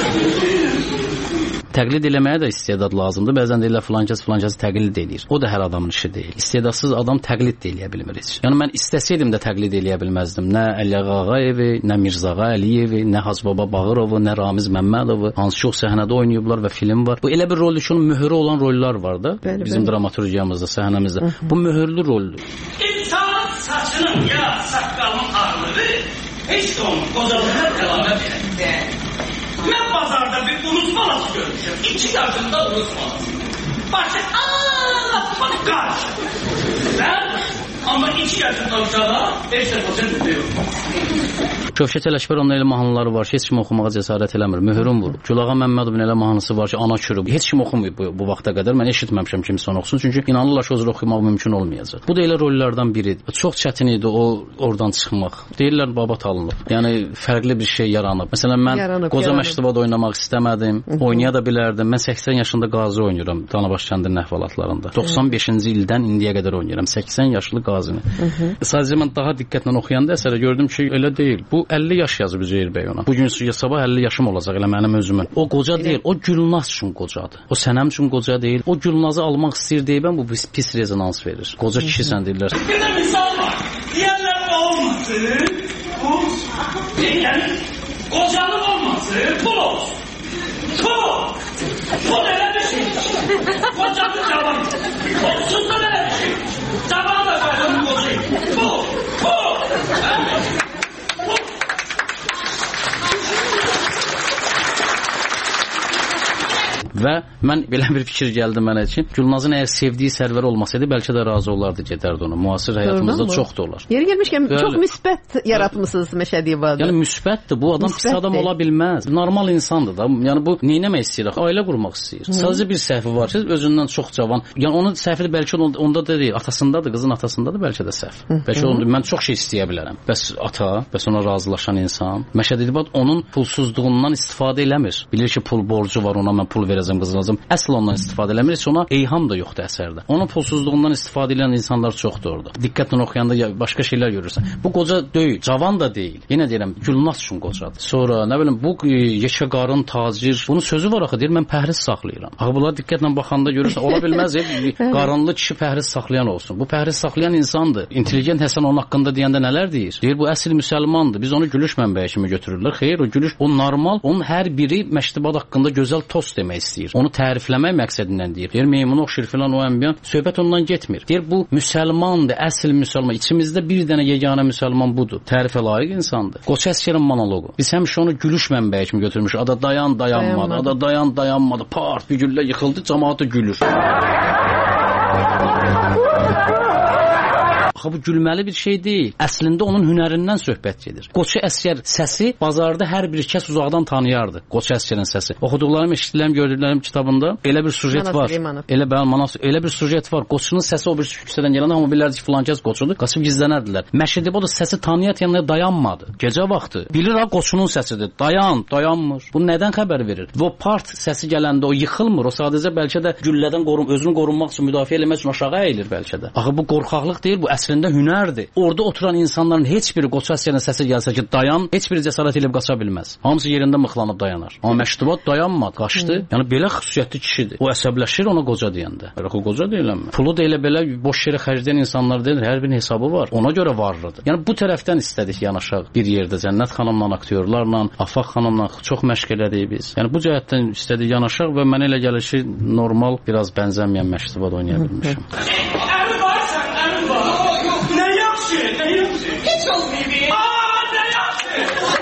Təqlid eləməyə də istedad lazımdır. Bəzən deyirlər filan kəs filan kəsi təqlid eləyir. O da hər adamın işi deyil. İstedadsız adam təqlid də eləyə bilmir heç. Yəni mən istəsəydim də təqlid eləyə bilməzdim. Nə Əliağa Ağayevi, nə Mirzağa Əliyevi, nə Hacıbaba Bağırovu, nə Ramiz Məmmədovu, hansı çox səhnədə oynayıblar və film var. Bu elə bir roldur ki, onun möhürü olan rollar var da. Bəli, bizim bəli. Dramaturgiyamızda, səhnəmizdə. Hı-hı. Bu möhürlü roldür. İnsan saçının ya saqqalının ağrıları heç də onun qocalığına əlamət edir. Mən bazarda bir unuz balası görmüşüm. İki yaşında unuz balası. Başı aaa, bana qarşı. Və Ama iki yaşında uşağa beş prosent tutuyor. Şövkət Ələkbərovun elə mahnıları var ki, heç kim oxumağa cəsarət eləmir. Mühürün vurub. Gülağa Məmmədovun elə mahnısı var ki, ana çürüb. Heç kim oxumayıb bu, bu vaxta qədər. Mən eşitməmişəm kimsə onu oxusun. Çünki inanırlar ki, o cür oxumaq mümkün olmayacaq. Bu da elə rollardan biridir. Çox çətin idi o oradan çıxmaq. Deyirlər babat alınıb. Yəni fərqli bir şey yaranıb. Məsələn mən yaranıb, qoca yaranıb. Məktubada oynamaq istəmədim. Hı -hı. Oynaya da bilərdim. Mən səksən yaşında qazi oynayıram Danabaş kəndinin əhvalatlarında. doxsan beşinci ildən indiyə qədər oynayıram. səksən yaşlı qazini. Sadəcə mən daha diqqətlə oxuyanda əsərə gördüm ki, elə deyil. Bu əlli yaş yazıb Üzeyir bəy ona. Bu gün sabah əlli yaşım olacaq elə mənim özümün. O qoca deyil, o Gülnaz üçün qocadır. O Sənəm üçün qoca deyil. O Gülnazı almaq istəyir deyibən bu pis, pis rezonans verir. Qoca kişisən deyirlər. Bir də misal var. Deyərlər olmasın. Bu yəni qocalıq olmasın, pul olsun. Pul. Pul elə bir şey. Qocalı cavan. Olsun da elə bir şey. Cavan da qalanın qocayım. Pul. Pul. Və mən belə bir fikir gəldi mənə ki, Gülnazın əgər sevdiyi Sərvər olmasaydı, bəlkə də razı olardı, gedərdi ona. Müasir həyatımızda çox da olar. Yeri gəlmişkən çox müsbət yaratmısınız Məşədiyevadə. Yəni müsbətdir. Bu adam pis adam ola bilməz. Normal insandır da. Yəni bu neynəmək istəyir? Ailə qurmaq istəyir. Sadəcə bir səhvi var ki, özündən çox cavan. Yəni onun səhvi bəlkə onda da deyil, atasındadır, qızın atasındadır, bəlkə də səhv. Bəlkə onu mən çox şey istəyə bilərəm. Bəs ata, bəs ona razılaşan insan, Məşədiyevadə onun pulsuzluğundan istifadə eləmir. Bilir ki, pul borcu var, ona mən pul verəcəm. Qızılacım. Əsl ondan istifadə eləmir, heç ona eyham da yoxdur əsərdə. Onun pulsuzluğundan istifadə edən insanlar çoxdur orada. Diqqətlə oxuyanda başqa şeylər görürsən. Bu qoca deyil, cavan da deyil. Yenə deyirəm, Gülnaz üçün qocadır. Sonra nə bilim bu yekə qarın tacir, bunun sözü var axı, deyir mən pəhriz saxlayıram. Axı bunlar diqqətlə baxanda görürsən, ola bilməz qarınlı kişi pəhriz saxlayan olsun. Bu pəhriz saxlayan insandır. İntelligent Həsən onun haqqında deyəndə nələr deyir? Deyir bu əsl müsəlmandır. Biz onu gülüş mənbəyi kimi götürürlər. Xeyr, o gülüş o normal. Onun hər biri Məşdibat haqqında gözəl tost demək istəyir. Onu tərifləmək məqsədindən deyir. Deyir, meymun oxşur filan o əmbiyan. Söhbət ondan getmir. Deyir, bu müsəlmandır, əsl müsəlman. İçimizdə bir dənə yeganə müsəlman budur. Tərifə layiq insandır. Qoça Əsgərin monoloqu. Biz həmişə onu gülüş mənbəyi kimi götürmüşük. Ada dayan, dayanmadı. Ada dayan, dayanmadı. Part bir güllə yıxıldı, cəmaatı gülür. Axı bu gülməli bir şey deyil. Əslində onun hünərindən söhbət gedir. Qoça Əsgər səsi bazarda hər bir kəs uzaqdan tanıyardı. Qoça Əsgərin səsi. Oxuduqlarım, eşitdiklərim, gördüklərim kitabında elə bir sujet var. Elə bəli, Manas, elə bir sujet var. Qoçunun səsi o bir küçədən gələndə amma bilirdi ki, filan kəs qoçudur. Qaçıb gizlənərdilər. Məşədiyevadə səsi tanıyan dayanmadı. Gecə vaxtı. Bilir ha qoçunun səsidir. Dayan, dayanmır. Bu nədən xəbər verir? Və part səsi gələndə o yıxılmır. O sadəcə bəlkə də güllədən qorun, özünü qorunmaq üçün, müdafiə etmək üçün aşağı əyilir bəlkə də. Axı bu qorxaqlıq deyil, bu əslində hünərdir. Orada oturan insanların heç biri Qoça Əsgərin səsi gəlsə ki, dayan, heç biri cəsarət edib qaça bilməz. Hamısı yerində mıxlanıb dayanar. Amma Məşdibat dayanmadı, qaçdı. Hmm. Yəni belə xüsusiyyətli kişidir. O əsəbləşir ona qoca deyəndə. Belə o qoca deyilənmi? Pulu da elə belə boş yerə xərcləyən insanlar deyil, hər birinin hesabı var. Ona görə varlıdır. Yəni bu tərəfdən istədik yanaşaq bir yerdə Cənnət xanımla, aktyorlarla, Afaq xanımla çox məşq elədik biz. Yəni bu cəhətdən istədik yanaşaq və mənə elə gəlir ki, normal biraz bənzəməyən Məşdibat oynaya bilmişəm. Hiç olmuyor. Aa ne yaptın?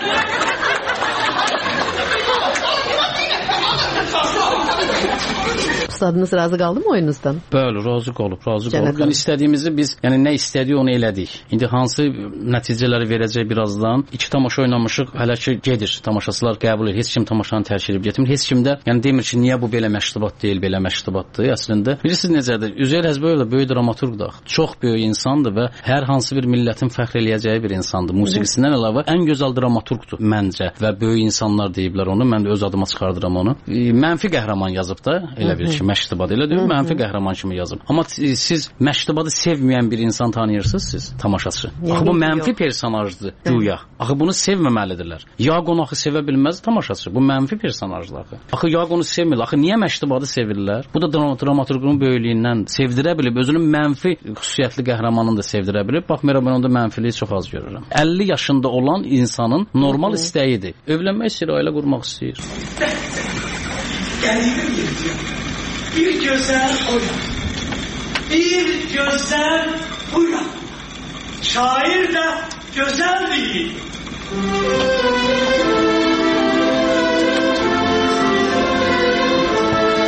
Ustadınız razı qaldı mı oyununuzdan? Bəli, razı qalıb, razı qalıb. Yəni istədiyimizi biz, yəni nə istədik onu elədik. İndi hansı nəticələri verəcək birazdan? İki tamaşa oynamışıq, hələ ki gedir. Tamaşaçılar qəbul edir. Heç kim tamaşanı tərk edib getmir. Heç kim də yəni demir ki, niyə bu belə Məşdibat deyil, belə Məşdibatdır. Əslində bilirsiniz necədir? Üzeyir Həzbəyev də böyük dramaturqdur. Çox böyük insandır və hər hansı bir millətin fəxr eləyəcəyi bir insandır. Musiqisindən əlavə ən gözəl dramaturqdur məncə və böyük insanlar deyiblər onu. Mən də öz adıma çıxardıram onu. E, mənfi qəhrəman yazıb da, elə bir ki, Məşdibat elə deyil, mənfi qəhrəman kimi yazıb. Amma siz Məşdibatı sevməyən bir insan tanıyırsınız siz, tamaşaçı. Axı bu mənfi personajdır güya. Axı bunu sevməməlidirlər. Yaqon axı sevə bilməz tamaşaçı. Bu mənfi personajdır axı. Axı Yaqonu sevmir. Axı niyə Məşdibatı sevirlər? Bu da dramaturqun böyüklüyündən sevdirə bilib, özünün mənfi xüsusiyyətli qəhrəmanını da sevdirə bilib. Baxmayaraq mən onda mənfiliyi çox az görürəm. əlli yaşında olan insanın normal istəyidir. Evlənmək istəyir, ailə qurmaq istəyir. Qəribə bir bir gözəl oyan, bir gözəl uyan. Şair də gözəl deyil.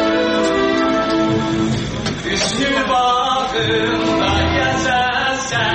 Üstü bağında gəzərsən,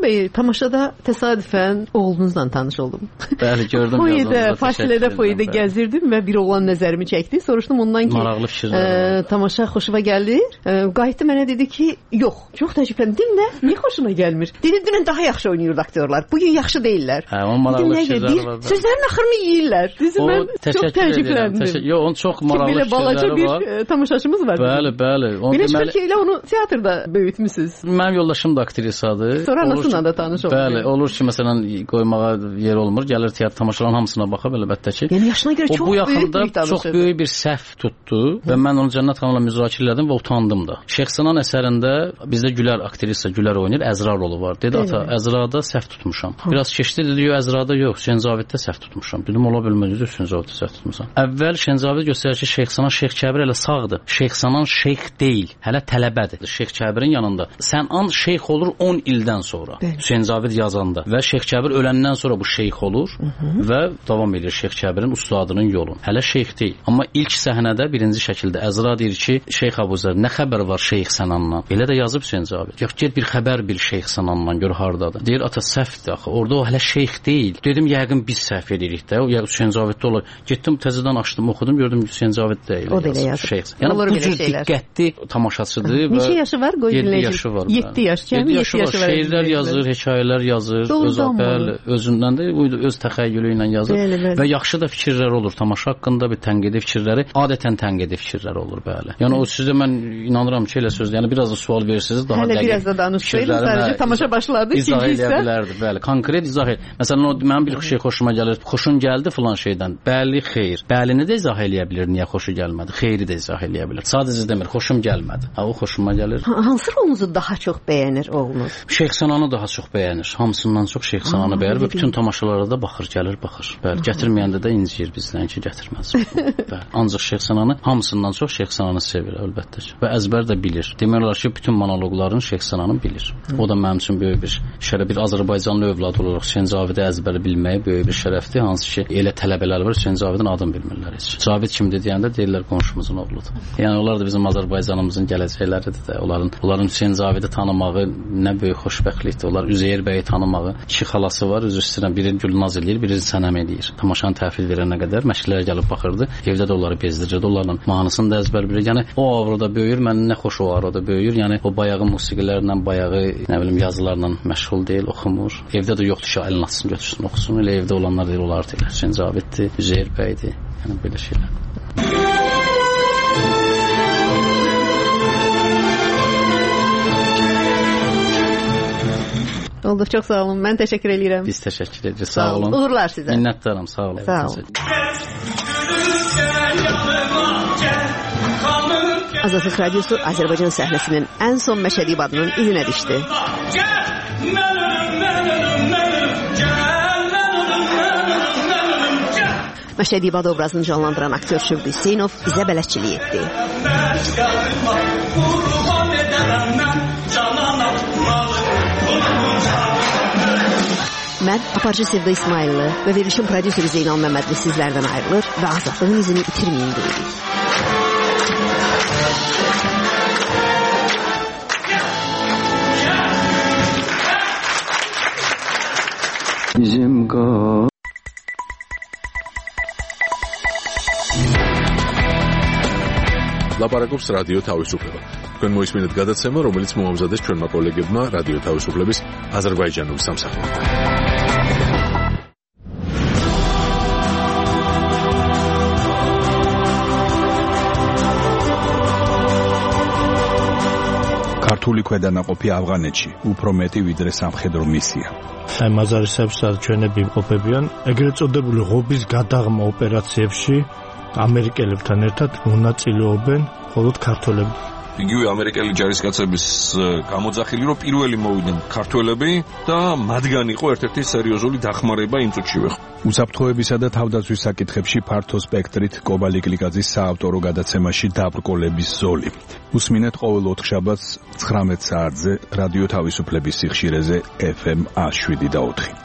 bəy, tamaşada təsadüfən oğlunuzla tanış oldum. Bəli, gördüm. Foyədə, fasilədə foyədə gəzirdim və bir oğlan nəzərimi çəkdi. Soruşdum ondan ki, maraqlı fikirlər. E, tamaşa xoşuma gəldi. E, qayıtdı mənə dedi ki, yox, çox təəccübləndim. Nə? Niyə xoşuna gəlmir? Dedi, dünən daha yaxşı oynayırdı aktyorlar. Bugün yaxşı deyillər. Hə, onun maraqlı fikirləri var. Sözlərin axırını yeyirlər. Bizim mən çox təəccübləndim. Yox, onun çox maraqlı fikirləri var. Belə balaca bir e, tamaşaçımız var. Bəli, bəli. Belə deməli... ki, elə onu teatrda böyütmüsünüz. Mənim yoldaşım da aktrisadır. Sonra anasıyla da tanış oldu. Bəli, olur ki, məsələn, qoymağa yer olmur. Gəlir teatr tamaşaların hamısına baxıb əlbəttə ki. Yəni yaşına görə çox böyük bir danışır. Çox böyük bir səhv tutdu və mən onu Cənnət xanımla müzakirə elədim və utandım da. Şeyx Sənan əsərində bizdə Gülər aktrisa Gülər oynayır, Əzra rolu var. Dedi ata, Əzrada səhv tutmuşam. Biraz keçdi dedi, yox Əzrada yox, Şənzaviddə səhv tutmuşam. Dedim, ola bilməz, düz Şənzaviddə səhv tutmusan. Əvvəl Şənzavid göstərir ki, Şeyx Sənan Şeyx Kəbir hələ sağdır. Şeyx Sənan şeyx deyil, hələ tələbədir. Şeyx Kəbirin yanında. Sənan şeyx olur on ildən sonra. Şənzavid yazanda və Şeyx Kəbir öləndən sonra bu şeyx olur Hı -hı. və davam edir Şeyx Kəbirin ustadının yolu. Hələ şeyx deyil. Amma ilk səhnədə birinci şəkildə Əzra deyir ki, Şeyx Əbuzər, nə xəbər var Şeyx Sənandan? Elə də yazıb Şənzavid. Yox, get bir xəbər bil Şeyx Sənandan, gör hardadır. Deyir, ata səhvdir axı. Orada o hələ şeyx deyil. Dedim, yəqin biz səhv edirik də. O yəqin Şənzaviddə olur. Getdim təzədən açdım, oxudum, gördüm Şənzavid deyil. O da elə yazıb. Şeyx. Yəni bu cür diqqətli tamaşaçıdır və neçə yaşı var? yeddi yaşı var. yeddi yaş. yeddi yaşı var. Şeirlər yazır, hekayələr yazır, öz bəli, özündən də öz təxəyyülü ilə yazır bəli, bəli. Və yaxşı da fikirlər olur tamaşa haqqında, bir tənqidi fikirləri, adətən tənqidi fikirlər olur bəli. Yəni o sizə mən inanıram ki, elə sözdə, yəni biraz da sual verirsiniz, daha dəqiq. Hələ biraz da danışsaydınız, sadəcə tamaşa başladı, izah eləyə bilərdi, bəli. Konkret izah et. Məsələn, o mənim bir şey xoşuma gəlir. Xoşun gəldi filan şeydən. Bəli, xeyr. Bəlini də izah eləyə bilir, niyə xoşu gəlmədi. Xeyri də izah eləyə bilir. Sadəcə demir, xoşum gəlmədi. Ha, o xoşuma gəlir. Hansı rolunuzu daha çox bəyənir oğlunuz? Şeyx Sənanı daha çox bəyənir. Hamısından çox Şeyx Sənanı bəyənir və bütün tamaşalara da baxır, gəlir, baxır. Bəli, gətirməyəndə də inciyir bizdən ki, gətirməz. Bəli. Ancaq Şeyx Sənanı hamısından çox Şeyx Sənanı sevir əlbəttə ki. Və əzbər də bilir. Demək olar ki, bütün monoloqlarını Şeyx Sənanı bilir. O da mənim üçün böyük bir şərəf, bir Azərbaycanlı övlad olaraq Şənzavidə əzbər bilməyi böyük bir şərəfdir. Hansı ki, elə tələbələr var, Şənzavidin adını bilmirlər heç. Cavid kimdir deyəndə deyirlər qonşumuzun oğludur. Yəni onlar da bizim Azərbaycanımızın gələcəkləridir də. Onların onların Şəncavidi tanımağı nə böyük xoşbəxtlikdir. Onlar Üzeyir bəyi tanımağı. İki xalası var, üzr istəyirəm, biri Gülnaz eləyir, biri Sənəm eləyir. Tamaşanı təhvil verənə qədər məşqlərə gəlib baxırdı. Evdə də onları bezdirirdi. Onlarla mahnısını da əzbər bilir. Yəni o avroda böyüyür, mənim nə xoş o avroda böyüyür. Yəni o bayağı musiqilərlə, bayağı nə bilim yazılarla məşğul deyil, oxumur. Evdə də yoxdur ki, əlini açsın, götürsün, oxusun. Elə evdə olanlar deyir, onlar deyir. Şəncaviddir, Üzeyir bəydir. Yəni belə şeylər. Oldu, çox sağ olun. Mən təşəkkür edirəm. Biz təşəkkür edirik. Sağ, sağ olun. Uğurlar sizə. Minnətdaram. Sağ olun. Sağ olun. Azadlıq Radiosu Azərbaycan səhnəsinin ən son Məşədi İbadının izinə düşdü. Məşədi İbad obrazını canlandıran aktyor Şövqü Hüseynov bizə bələdçilik etdi. Mən aparıcı Sevda İsmailli və verilişin prodüseri Zeynal Məmmədli sizlərdən ayrılır və azadlığın izini itirməyin deyirik. Bizim qal ლაპარაკობს რადიო თავისუფლება. თქვენ მოისმინეთ გადაცემა, რომელიც მოამზადეს ჩვენმა კოლეგებმა რადიო თავისუფლების აზერბაიჯანულ სამსახურთან. ქართული ქვედანაყოფი ავღანეთში უფრო მეტი ვიდრე სამხედრო მისია. აი მაზარისებს ჩვენები იმყოფებიან ეგრეთ წოდებული ღობის გადაღმა ოპერაციებში ამერიკელებთან ერთად მონაწილეობენ მხოლოდ ქართველები. იგივე ამერიკელი ჯარისკაცების გამოძახილი რომ პირველი მოვიდნენ ქართველები და მათგან იყო ერთ-ერთი სერიოზული დახმარება იმ წუთში ვეხ. უსაფრთხოებისა და თავდაცვის საკითხებში ფართო სპექტრით კობალი გლიკაძის საავტორო გადაცემაში დაბრკოლების ზოლი. უსმინეთ ყოველ ოთხშაბათს ცხრამეტ საათზე რადიო თავისუფლების სიხშირეზე ეფ ემ ათი შვიდი და ოთხი.